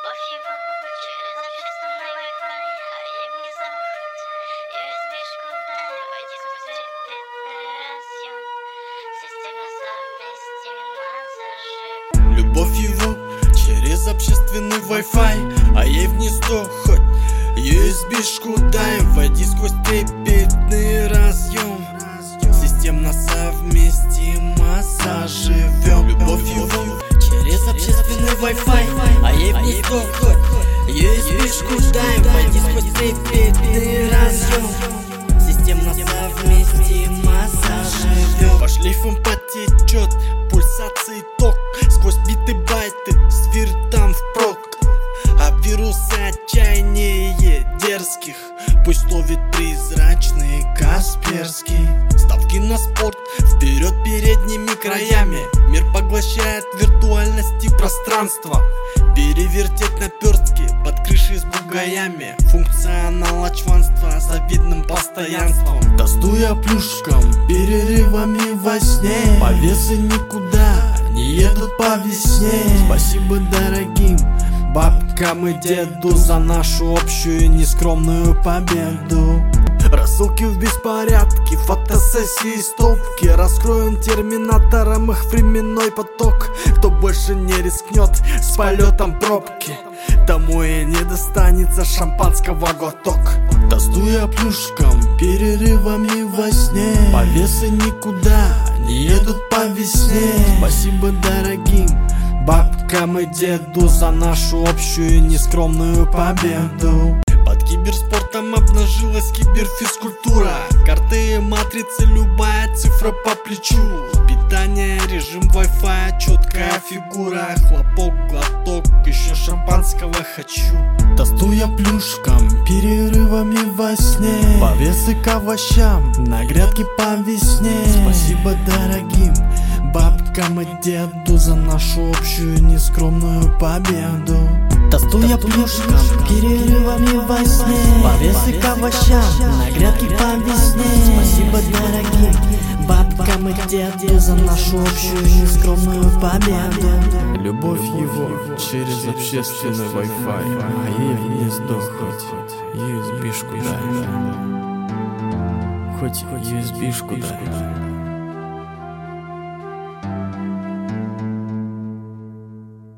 Любовь его через общественный Wi-Fi, а ей внизу хоть USB-шку дай, войди в репетион. Система совместима заживет. Любовь его через общественный Wi-Fi, а ей в гнездо хоть USB-шку дай, войди сквозь трепетный разъем. Системно совместимо заживем. Любовь его через общественный Wi-Fi, а ей в гнездо хоть USB-шку дай, войди сквозь трепетный разъем. Системно совместимо заживем. По шлейфам потечет пульсации ток, сквозь биты байты свиртам впрок. А вирусы отчаяния дерзких пусть ловит призрачный Касперский. Ставки на спорт вперед передними краями. Мир поглощает виртуальность и пространство. Перевертеть наперстки под крышей с бугаями. Функционал чванства завидным постоянством. Тостуя плюшкам, перерывами во сне. Повесы никуда не едут по весне. Спасибо дорогим бабкам и деду за нашу общую нескромную победу. Рассылки в беспорядке, фотосессии, стопки. Раскроем терминатором их временной поток. Кто больше не рискнет с полетом пробки, тому и не достанется шампанского глоток. Тостуя плюшкам, перерывами во сне. Повесы никуда не едут по весне. Спасибо дорогим бабкам и деду за нашу общую нескромную победу. Под киберспортом обнажилась киберфизкультура. Карты и матрицы, любая цифра по плечу. Питание, режим Wi-Fi, четкая фигура. Хлопок, глоток, еще шампанского хочу. Тостуя плюшкам, перерывами во сне. Повесы к овощам, на грядке по весне. Спасибо дорогим бабкам и деду за нашу общую нескромную победу. Тостуя плюшкам, перерывами во сне. Повесы к овощам, на грядке по весне. Спасибо дорогим бабкам и деду за нашу общую нескромную победу. Любовь его через общественный Wi-Fi, а ей в гнездо хоть USB-шку дай. Хоть USB-шку дай.